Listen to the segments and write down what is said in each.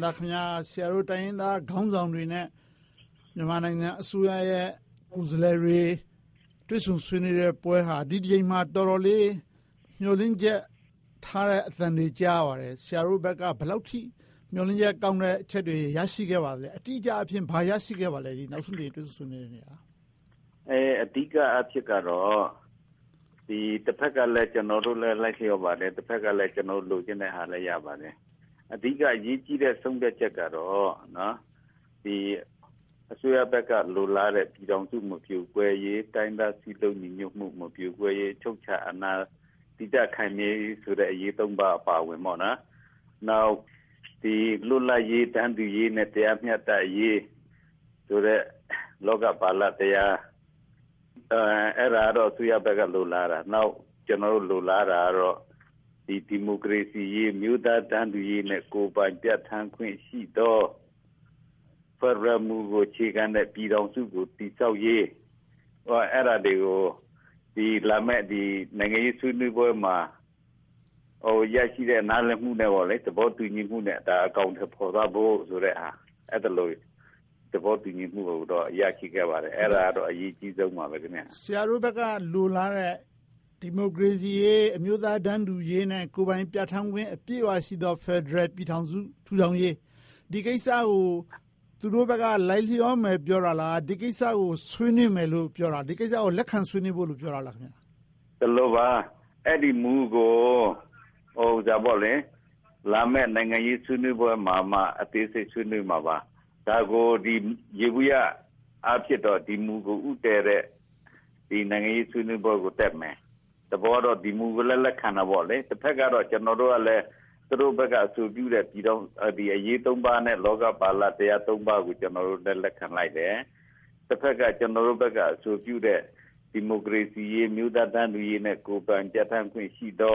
ဒါခင်ဗျာဆရာတို့တိုင်းရင်းသားခေါင်းဆောင်တွေနဲ့မြန်မာနိုင်ငံအစိုးရရဲ့ကိုယ်စားလှယ်တွေတွေ့ဆုံဆွေးနွေးတဲ့ပွဲဟာဒီတစ်ချိန်မှာတော်တော်လေးမျှော်လင့်ချက်ထားတဲ့အသံတွေကြားပါတယ်ဆရာတို့ဘက်ကဘယ်လောက်ထိမျှော်လင့်ချက်ကောင်းတဲ့အချက်တွေရရှိခဲ့ပါလဲအတိအကျအဖြစ်ဘာရရှိခဲ့ပါလဲဒီနောက်ဆုံးတွေတွေ့ဆုံဆွေးနွေးနေတာအဓိကအဖြစ်ကတော့ဒီတစ်ဖက်ကလည်းကျွန်တော်တို့လည်းလိုက်လျောပါတယ်တစ်ဖက်ကလည်းကျွန်တော်လိုချင်တဲ့ဟာလည်းရပါတယ်အဓိကအရေးကြီးတဲ့ဆုံးဖြတ်ချက်ကတော့နော်ဒီအစိုးရဘက်ကလိုလားတဲ့ပြည်ထောင်စုမပြိုကွဲရေးတိုင်းသားစည်းလုံးညီညွတ်မှုမပြိုကွဲရေးချုပ်ချအာဏာတည်တံ့ခိုင်မြဲဆိုတဲ့အရေးသုံးပါအပါဝင်ပေါ့နော်နောက်ဒီလွတ်လပ်ရေးတန်းတူရေးနဲ့တရားမျှတရေးဆိုတဲ့လောကပါဠိတရားအဲ့ဒါတော့အစိုးရဘက်ကလိုလားတာနောက်ကျွန်တော်တို့လိုလားတာကတော့ဒီမိုကရေစီရေးမြို့သားတန်းတူရေးနဲ့ကိုယ်ပိုင်ပြဋ္ဌာန်းခွင့်ရှိသောဖရမူကိုခြေခံတဲ့ပြည်ထောင်စုကိုတည်ဆောက်ရေးအဲ့ဒါတွေကိုဒီလာမဲ့ဒီနိုင်ငံရေးဆွေးနွေးပွဲမှာရရှိတဲ့နားလည်မှုနဲ့ပေါ့လေသဘောတူညီမှုနဲ့ဒါအကောင့်ထဖော်သွားဖို့ဆိုတဲ့ဟာအဲ့ဒါလို့သဘောတူညီမှုကိုတော့ရရှိခဲ့ပါတယ်အဲ့ဒါတော့အရေးကြီးဆုံးပါပဲခင်ဗျာဆရာတို့ဘက်ကလိုလားတဲ့ဒီမိုကရေစီရေးအမျိုးသားတန်းတူရေးနဲ့ကိုယ်ပိုင်ပြဋ္ဌာန်းခွင့်အပြည့်အဝရှိသောဖက်ဒရယ်ပြည်ထောင်စုထူထောင်ရေးဒီကိစ္စကိုသူတို့ဘက်ကလိုက်လျောမယ်ပြောတာလားဒီကိစ္စကိုဆွေးနွေးမယ်လို့ပြောတာဒီကိစ္စကိုလက်ခံဆွေးနွေးဖို့လို့ပြောတာလားခင်ဗျာတလို့ပါအဲ့ဒီမူကိုဒါပေါ့လေလာမဲ့နိုင်ငံရေးဆွေးနွေးပွဲမှာအသေးစိတ်ဆွေးနွေးမှာပါဒါကိုဒီရေဘူးရအဖြစ်တော့ဒီမူကိုဥတည်တဲ့ဒီနိုင်ငံရေးဆွေးနွေးပွဲကိုတက်မယ်တဘောတော့ဒီမူကိုလည်းလက်ခံတာပေါ့လေတစ်ဖက်ကတော့ကျွန်တော်တို့ကလည်းသူတို့ဘက်ကအဆိုပြုတဲ့ပြည်တော်ဒီအရေးသုံးပါးနဲ့လောကပါဠိတရားသုံးပါးကိုကျွန်တော်တို့လည်းလက်ခံလိုက်တယ်တစ်ဖက်ကကျွန်တော်တို့ဘက်ကအဆိုပြုတဲ့ဒီမိုကရေစီရေးမြို့သားတန်းတူရေးနဲ့ကိုယ်ပိုင်ပြဋ္ဌာန်းခွင့်ရှိသော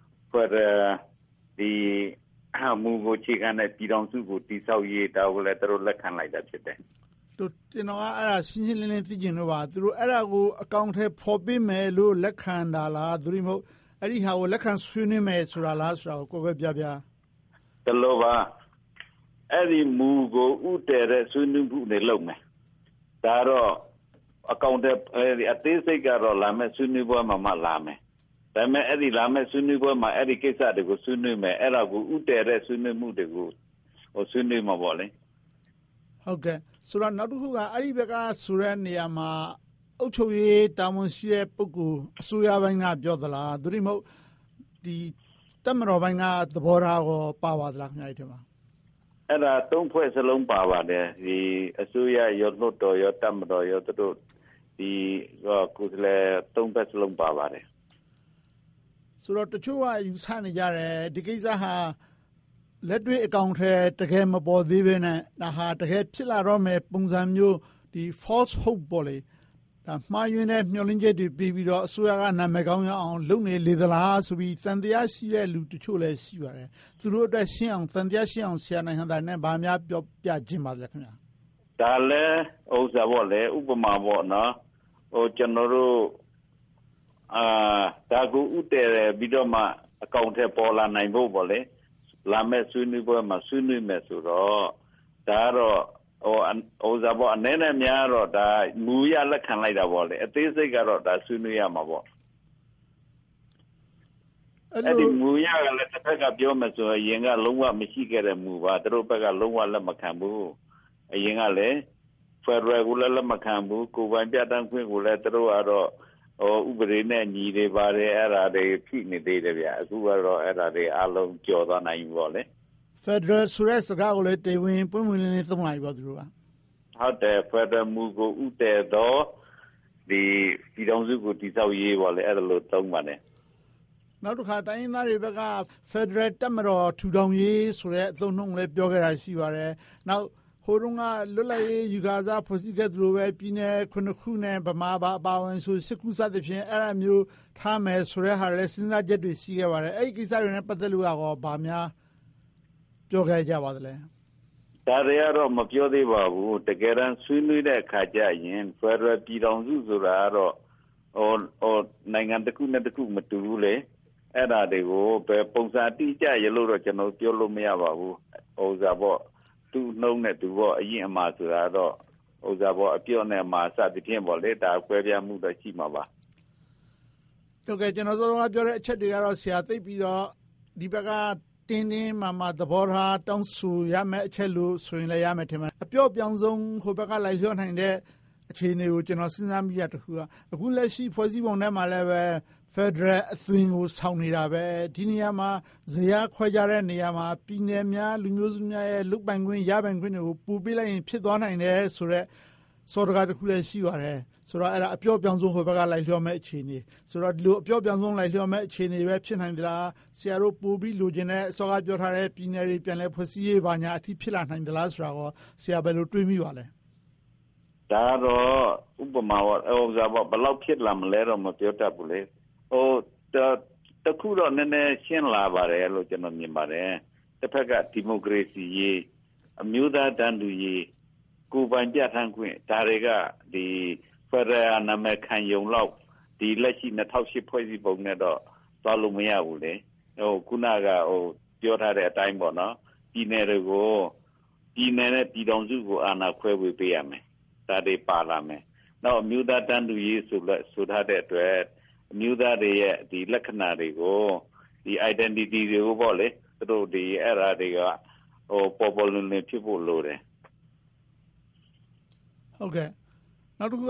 ဒီမူကိုခြေခံတဲ့ပြည်ထောင်စုကိုတည်ဆောက်ရေးဒါကိုလည်းသူတို့လက်ခံလိုက်တာဖြစ်တယ်ကျွန်တော်ကအဲ့ဒါရှင်းရှင်းလင်းလင်းသိချင်လို့ပါသူတို့အဲ့ဒါကိုအကောင့်ထဲဖော်ပေးမယ်လို့လက်ခံတာလားသူတို့မဟုတ်အဲ့ဒီဟာကိုလက်ခံဆွေးနွေးမယ်ဆိုတာလားဆိုတာကိုကိုယ်ပဲပြတလို့ပါအဲ့ဒီမူကိုဥတည်တဲ့ဆွေးနွေးမှုတွေလုပ်မယ်ဒါတော့အကောင့်ထဲအသေးစိတ်ကတော့လာမယ်ဆွေးနွေးပွဲမှာလာမယ်ဒါပေမဲ့အဲ့ဒီလာမဲ့ဆွေးနွေးပွဲမှာအဲ့ဒီကိစ္စတွေကိုဆွေးနွေးမယ်အဲ့ဒါကိုဥတည်တဲ့ဆွေးနွေးမှုတွေကိုဆွေးနွေးမှာပေါ့လေဟုတ်ကဲ့ဆိုတော့နောက်တစ်ခုကအဲ့ဒီဘက်ကဆိုတဲ့နေရာမှာအုပ်ချုပ်ရေးတာဝန်ရှိတဲ့ပုဂ္ဂိုလ်အစိုးရပိုင်းကပြောသလားသူတို့မဟုတ်ဒီတပ်မတော်ပိုင်းကသဘောထားကိုပါပါသလားခင်ဗျာဒီမှာအဲ့ဒါသုံးဖွဲ့စလုံးပါပါတယ်ဒီအစိုးရရောလွှတ်တော်ရောတပ်မတော်ရောသူတို့ဒီကိုယ်စားလှယ်သုံးဖွဲ့စလုံးပါပါတယ်ဆိုတော့တချို့ကယူဆနေကြတယ်ဒီကိစ္စဟာလက်တွေ့အကောင့်ထဲတကယ်မပေါ်သေးဘဲနဲ့ဒါဟာတကယ်ဖြစ်လာတော့မယ်ပုံစံမျိုးဒီ false hope ပေါ့လေဒါမှားယွင်းတဲ့မျှော်လင့်ချက်တွေပြီးတော့အစိုးရကနာမည်ကောင်းရအောင်လုပ်နေလေသလားဆိုပြီးသံတရားရှိတဲ့လူတချို့လည်းရှိပါတယ်သူတို့အတွက်ရှင်းအောင်သံတရားရှင်းအောင်ဆရာနိုင်ဟန်တာနဲ့ဗာများပြောပြခြင်းပါလေခင်ဗျာဒါလည်းပေါ့လေဥပမာပေါ့နော်ကျွန်တော်တို့ဒါကိုဥတည်ပြီးတော့မှအကောင့်ထဲပေါ်လာနိုင်ဖို့ပေါ့လေလာမဲ့ဆွေးနွေးပွဲမှာဆွေးနွေးမယ်ဆိုတော့ဒါကတော့ပေါ့အနေနဲ့များတော့ဒါမူရလက်ခံလိုက်တာပေါ့လေအသေးစိတ်ကတော့ဒါဆွေးနွေးရမှာပေါ့အဲ့ဒီမူရကလည်းတစ်ဖက်ကပြောမယ်ဆိုရင်ကလုံးဝမရှိခဲ့တဲ့မူပါသူတို့ဘက်ကလုံးဝလက်မခံဘူးအရင်ကလည်းဖက်ဒရယ်ကိုလည်းလက်မခံဘူးကိုယ်ပိုင်ပြဋ္ဌာန်းခွင့်ကိုလည်းသူတို့ကတော့ဥပဒေနဲ့ညီတွေပါတယ်အဲ့ဒါတွေဖြစ်နေသေးတယ်ဗျအခုကတော့အဲ့ဒါတွေအလုံးကျော်သွားနိုင်ပြီပေါ့လေဖက်ဒရယ်ဆိုတဲ့စကားကိုလည်းတေဝင်ပွင့်ပွင့်လင်းလင်းသုံးလိုက်ပါသူတို့ကဟုတ်တယ်ဖက်ဒရယ်မူကိုဥတည်တော့ဒီပြည်ထောင်စုကိုတည်ဆောက်ရေးပေါ့လေအဲ့ဒါလို့သုံးပါတယ်နောက်တစ်ခါတိုင်းရင်းသားတွေဘက်ကဖက်ဒရယ်တပ်မတော်ထူထောင်ရေးဆိုတဲ့အသုံးနှုန်းလည်းပြောခဲ့တာရှိပါတယ်နောက်ဟိုတုန်းကလွတ်လပ်ရေးယူကာစားဖွဲ့စည်းခဲ့သလိုပဲပြည်내9ခုနဲ့ဗမာဘာအပါဝင်ဆို10ခုစသဖြင့်အဲ့ဒါမျိုးထားမယ်ဆိုတဲ့ဟာလည်းစဉ်းစားချက်တွေရှိခဲ့ပါတယ်အဲ့ဒီကိစ္စတွေနဲ့ပတ်သက်လို့ရောဗာများပြောခဲ့ကြပါသလဲဒါတွေကတော့မပြောသေးပါဘူးတကယ်တမ်းဆွေးနွေးတဲ့အခါကျရင်ဖက်ဒရယ်ပြည်ထောင်စုဆိုတာကတော့နိုင်ငံတစ်ခုနဲ့တစ်ခုမတူဘူးလေအဲ့ဒါတွေကိုပဲပုံစံတိကျရလို့တော့ကျွန်တော်ပြောလို့မရပါဘူးဥစားပေါ့သူ့နှုံးနဲ့သူပေါ့အရင်အမှားဆိုတာတော့ဥစားပေါ့အပြော့နဲ့အမှားစသဖြင့်ပေါ့လေဒါကွဲပြားမှုတော့ရှိမှာပါဟုတ်ကဲ့ကျွန်တော်တို့ကပြောတဲ့အချက်တွေကတော့ဆရာသိပြီးတော့ဒီဘက်ကတင်းတင်းမာမာသဘောထားတောင်းဆိုရမယ့်အချက်လို့ဆိုရင်လည်းရမယ်ထင်ပါတယ်အပြော့ပြောင်းဆုံးဟိုဘက်ကလိုက်လျောနိုင်တဲ့အခြေအနေကိုကျွန်တော်စဉ်းစားမိရတခုကအခုလက်ရှိဖွဲ့စည်းပုံထဲမှာလည်းပဲ Federal အသွင်ကိုဆောင်နေတာပဲဒီနေရာမှာဇယားခွဲကြတဲ့နေရာမှာပြည်နယ်များလူမျိုးစုများရဲ့လူပိုင်ခွင့်ရပိုင်ခွင့်တွေကိုပူပေးလိုက်ရင်ဖြစ်သွားနိုင်တယ်ဆိုတော့စောတကားတစ်ခုလည်းရှိပါတယ်ဆိုတော့အဲ့ဒါအပြော့ပြောင်းဆုံးဟိုဘက်ကလိုက်လျောမဲ့အခြေအနေဆိုတော့ဒီလိုအပြော့ပြောင်းဆုံးလိုက်လျောမဲ့အခြေအနေပဲဖြစ်နိုင်သလားဆရာတို့ပို့ပြီးလိုချင်တဲ့အစောကပြောထားတဲ့ပြည်နယ်တွေပြန်လဲဖွဲ့စည်းရေးဘာညာအထိဖြစ်လာနိုင်သလားဆိုတာကိုဆရာဘယ်လိုတွေးမိပါလဲဒါတော့ဥပမာဟိုစားပေါ့ဘယ်လောက်ဖြစ်လာမလဲတော့မပြောတတ်ဘူးလေဟိုတခုတော့နည်းနည်းရှင်းလာပါတယ်လို့ကျွန်တော်မြင်ပါတယ်တစ်ဖက်ကဒီမိုကရေစီရေးအမျိုးသားတန်းတူရေးကိုယ်ပိုင်ပြဋ္ဌာန်းခွင့်ဒါတွေကဒီဖရနာမခံယုံလောက်ဒီလက်ရှိ2008ဖွဲ့စည်းပုံနဲ့တော့သွားလို့မရဘူးလေဟိုခုနကဟိုပြောထားတဲ့အတိုင်းပေါ့နော်ပြည်နယ်တွေကိုပြည်နယ်နဲ့ပြည်ထောင်စုကိုအာဏာခွဲဝေပေးရမယ်ဒါတွေပါလာမယ်နောက်အမျိုးသားတန်းတူရေးဆိုထားတဲ့အတွက်အမျိုးသားတွေရဲ့ဒီလက္ခဏာတွေကိုဒီ identity တွေကိုပေါ့လေသူတို့ဒီအဲ့ဒါတွေကဟိုပေါ်ပေါ်လွင်လွင်ဖြစ်ဖို့လိုတယ်ဟုတ်ကဲ့နောက်တစ်ခုက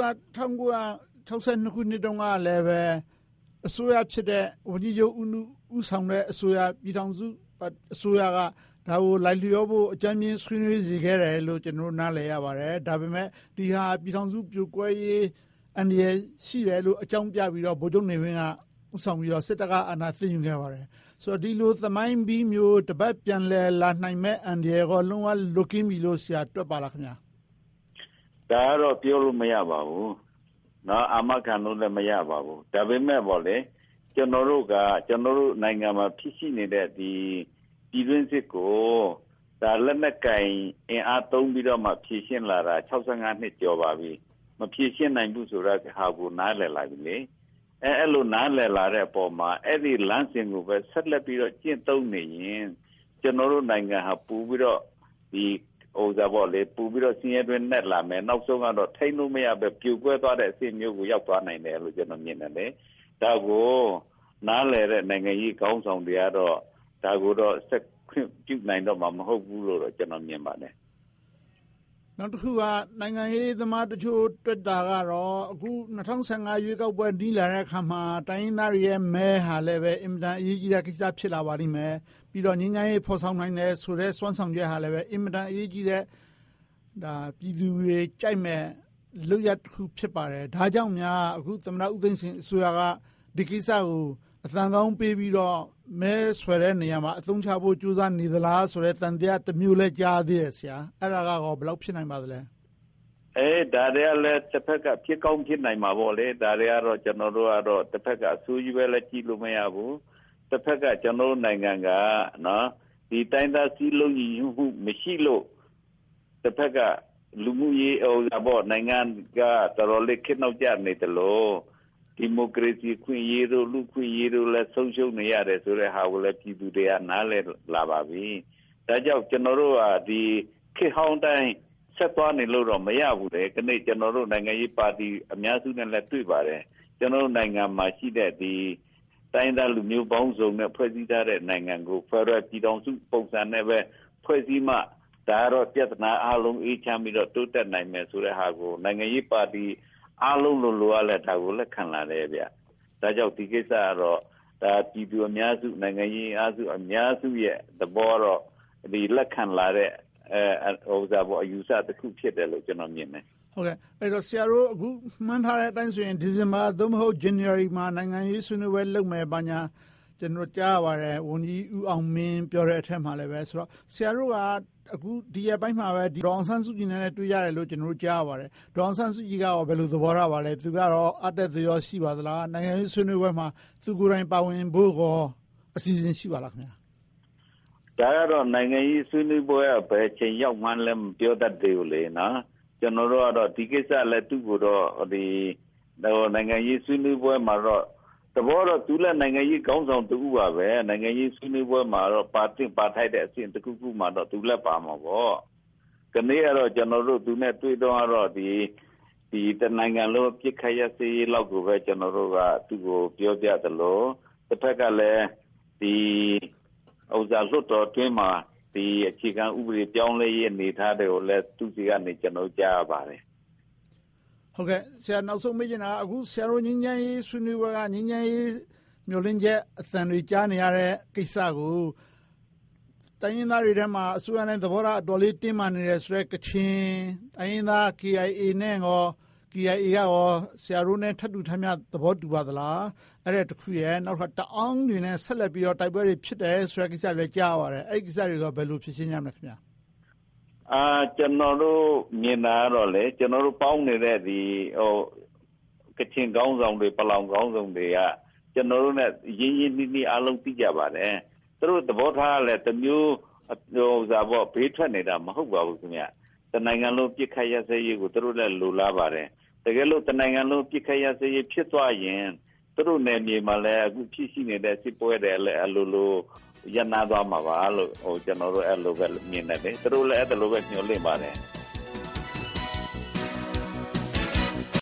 1962ခုနှစ်တုန်းကလည်းပဲအစိုးရဖြစ်တဲ့ဝန်ကြီးချုပ်ဦးဆောင်တဲ့အစိုးရပြည်ထောင်စုအစိုးရကဒါကိုလိုက်လျောဖို့အကြမ်းမြင်ဆွေးနွေးစီခဲ့တယ်လို့ကျွန်တော်နားလည်ရပါတယ်ဒါပေမဲ့ဒီဟာပြည်ထောင်စုပြိုကွဲရေးအန္တရာယ်ရှိတယ်လို့အကြောင်းပြပြီးတော့ဗိုလ်ချုပ်နေဝင်းကဥဆောင်ပြီးတော့စစ်တပ်ကအာဏာသိမ်းယူခဲ့ပါတယ်ဆိုတော့ဒီလိုသမိုင်းပြီးမျိုးတပတ်ပြန်လဲလာနိုင်မဲ့အန္တရာယ်ကိုလုံးဝလွတ်ကင်းပြီလို့ဆရာတွက်ပါလားခင်ဗျာဒါတော့ပြောလို့မရပါဘူးเนาะအာမခံလို့လည်းမရပါဘူးဒါပေမဲ့ပေါ့လေကျွန်တော်တို့နိုင်ငံမှာဖြစ်ရှိနေတဲ့ဒီပြည်တွင်းစစ်ကိုဒါလက်နက်ကင်အင်အားသုံးပြီးတော့မှဖြည့်ရှင်းလာတာ65နှစ်ကျော်ပါပြီမဖြည့်ရှင်းနိုင်ဘူးဆိုတာဟာကိုနားလည်လာပြီလေအဲ့လိုနားလည်လာတဲ့အပေါ်မှာအဲ့ဒီလမ်းစဉ်ကိုပဲဆက်လက်ပြီးတော့ကျင့်သုံးနေရင်ကျွန်တော်တို့နိုင်ငံဟာပူပြီးတော့ဒီဟိုစားပေါ့လေပူပြီးတော့ဆင်းရဲတွင်နဲ့လာမယ်နောက်ဆုံးကတော့ထိန်းလို့မရပဲပြိုကွဲသွားတဲ့အဆင့်မျိုးကိုရောက်သွားနိုင်တယ်လို့ကျွန်တော်မြင်တယ်လေဒါကိုနားလည်တဲ့နိုင်ငံရေးခေါင်းဆောင်တွေကတော့ဒါကိုတော့ဆက်ပြုနိုင်တော့မှာမဟုတ်ဘူးလို့တော့ကျွန်တော်မြင်ပါတယ်နောက်တစ်ခုကနိုင်ငံရေးသမားတချို့တွက်တာကတော့အခု2015ရွေးကောက်ပွဲနီးလာတဲ့အခါမှာတိုင်းရင်းသားတွေရဲ့မဲဟာလည်းပဲအင်မတန်အရေးကြီးတဲ့ကိစ္စဖြစ်လာပါလိမ့်မယ်ပြီးတော့ငြိမ်းချမ်းရေးဖော်ဆောင်နိုင်တဲ့ဆိုတဲ့စွမ်းဆောင်ချက်ဟာလည်းပဲအင်မတန်အရေးကြီးတဲ့ဒါပြည်သူတွေကြိုက်မဲ့လုပ်ရတစ်ခုဖြစ်ပါတယ်ဒါကြောင့်များအခုသမ္မတဦးသိန်းစိန်အစိုးရကဒီကိစ္စကိုအသံကောင်းပေးပြီးတော့မဲဆွဲတဲ့နေရာမှာအသုံးချဖို့ကြိုးစားနေသလားဆိုတဲ့တန်တရားတစ်မျိုးလဲကြားသေးတယ်ဆရာအဲ့ဒါကတော့ဘယ်လောက်ဖြစ်နိုင်ပါသလဲဒါတွေကလည်းတစ်ဖက်ကဖြစ်ကောင်းဖြစ်နိုင်မှာပေါ့လေဒါတွေကတော့ကျွန်တော်တို့ကတော့တစ်ဖက်ကအစိုးရပဲလည်းကြည့်လို့မရဘူးတစ်ဖက်ကကျွန်တော်တို့နိုင်ငံကနော်ဒီတိုင်းသားစည်းလုံးညီညွတ်မှုမရှိလို့တစ်ဖက်ကလူမှုရေးဟိုပေါ့နိုင်ငံကတော်တော်လေးခက်နောက်ကျနေတယ်လို့ဒီမိုကရေစီခွင့်ရေးတို့လူခွင့်ရေးတို့လည်းဆုံးရှုံးနေရတယ်ဆိုတဲ့ဟာကိုလည်းပြည်သူတွေကနားလည်လာပါပြီ။ဒါကြောင့်ကျွန်တော်တို့ကဒီခေတ်ဟောင်းတိုင်းဆက်သွားနေလို့တော့မရဘူးလေ။ဒီနေ့ကျွန်တော်တို့နိုင်ငံရေးပါတီအများစုနဲ့လည်းတွေ့ပါတယ်။ကျွန်တော်တို့နိုင်ငံမှာရှိတဲ့ဒီတိုင်းသားလူမျိုးပေါင်းစုံနဲ့ဖွဲ့စည်းထားတဲ့နိုင်ငံကိုဖက်ဒရယ်ပြည်ထောင်စုပုံစံနဲ့ပဲဖွဲ့စည်းမှဒါတော့ပြဿနာအလုံးအေးချမ်းပြီးတော့တိုးတက်နိုင်မယ်ဆိုတဲ့ဟာကိုနိုင်ငံရေးပါတီအားလုံးလိုလိုလည်းဒါကိုလက်ခံလာတယ်ဗျ။ဒါကြောင့်ဒီကိစ္စကတော့ဒါပြည်သူအများစုနိုင်ငံရေးအားစုအများစုရဲ့သဘောတော့ဒီလက်ခံလာတဲ့ဟိုစားပေါ်အယူဆတစ်ခုဖြစ်တယ်လို့ကျွန်တော်မြင်တယ်။ဟုတ်ကဲ့အဲ့တော့ဆရာတို့အခုမှန်းထားတဲ့အတိုင်းဆိုရင်ဒီဇင်ဘာသို့မဟုတ် January မှာနိုင်ငံရေးဆွေးနွေးပွဲလုပ်မယ်ဘာညာကျွန်တော်ကြားရပါတယ်ဝန်ကြီးဦးအောင်မင်းပြောတဲ့အထက်မှာလည်းပဲဆိုတော့ဆရာတို့ကအခုဒီရက်ပိုင်းမှာပဲဒီဒေါအောင်ဆန်းစုကြည်နဲ့တွေ့ရတယ်လို့ကျွန်တော်တို့ကြားရပါတယ်ဒေါအောင်ဆန်းစုကြည်ကရောဘယ်လိုသဘောထားပါလဲသူကတော့အတက်သရောရှိပါသလားနိုင်ငံရေးဆွေးနွေးပွဲမှာသူကိုယ်တိုင်ပါဝင်ဖို့ကောအစီအစဉ်ရှိပါလားခင်ဗျာဒါကတော့နိုင်ငံရေးဆွေးနွေးပွဲကဘယ်ချိန်ရောက်မှန်းလည်းမပြောတတ်သေးဘူးလေနော်ကျွန်တော်တို့ကတော့ဒီကိစ္စလည်းသူ့ကိုတော့ဒီနိုင်ငံရေးဆွေးနွေးပွဲမှာတော့ဘောတော့သူလည်းနိုင်ငံရေးခေါင်းဆောင်တူပါပဲနိုင်ငံရေးဆွေးနွေးပွဲမှာတော့ပါထိုက်တဲ့အဆင့်တစ်ခုမှာတော့သူလည်းပါမှာပေါ့ကနေ့ကတော့ကျွန်တော်တို့သူနဲ့တွေ့တော့ဒီတနိုင်ငံလုံးပြစ်ခတ်ရစေးလောက်ကိုပဲကျွန်တော်တို့ကသူ့ကိုပြောပြသလိုတစ်ဖက်ကလည်းဒီဥစ္စာလွတ်တော်တွင်းမှာဒီအခြေခံဥပဒေပြောင်းလဲရေးအနေထားတွေကိုလည်းသူစီကနေကျွန်တော်ကြားရပါတယ်ဟုတ်ကဲ့ဆရာနောက်ဆုံးမေးချင်တာအခုဆရာတို့ငြိမ်းချမ်းရေးဆွေးနွေးပွဲကငြိမ်းချမ်းရေးမျိုးလင်းချက်အသံတွေကြားနေရတဲ့ကိစ္စကိုတိုင်းရင်းသားတွေထဲမှာအစိုးရနဲ့သဘောထားအတော်လေးတင်းမာနေတယ်ဆိုတဲ့ကချင်တိုင်းရင်းသား KIA နဲ့ရော KIA ကရောဆရာတို့နဲ့ထပ်တူထပ်မျှသဘောတူပါသလားအဲ့ဒါတခုရဲ့နောက်ထပ်တအောင်တွေနဲ့ဆက်လက်ပြီးတော့တိုက်ပွဲတွေဖြစ်တယ်ဆိုတဲ့ကိစ္စတွေကြားပါတယ်အဲ့ဒီကိစ္စတွေကဘယ်လိုဖြစ်ရှင်းရမလဲခင်ဗျာကျွန်တော်တို့မြင်တာတော့လေကျွန်တော်တို့ပေါင်းနေတဲ့ဒီကချင်ကောင်းဆောင်တွေပလောင်ကောင်းဆောင်တွေကကျွန်တော်တို့နဲ့ရင်းနှီးအားလုံးသိကြပါတယ်သူတို့သဘောထားလည်းတစ်မျိုးဘေးထွက်နေတာမဟုတ်ပါဘူးခင်ဗျတနိုင်ငံလုံးပြစ်ခတ်ရစေးရေးကိုသူတို့လည်းလိုလားပါတယ်တကယ်လို့တနိုင်ငံလုံးပြစ်ခတ်ရစေးရေးဖြစ်သွားရင်သူတို့နယ်မြေမှာလည်းအခုဖြစ်ရှိနေတဲ့စစ်ပွဲတွေလည်းအလိုရန်နာသွားမှာပါလို့ကျွန်တော်တို့အဲ့လိုပဲမြင်တယ်လေသူတို့လည်းအဲ့လိုပဲညှို့လင့်ပါတယ်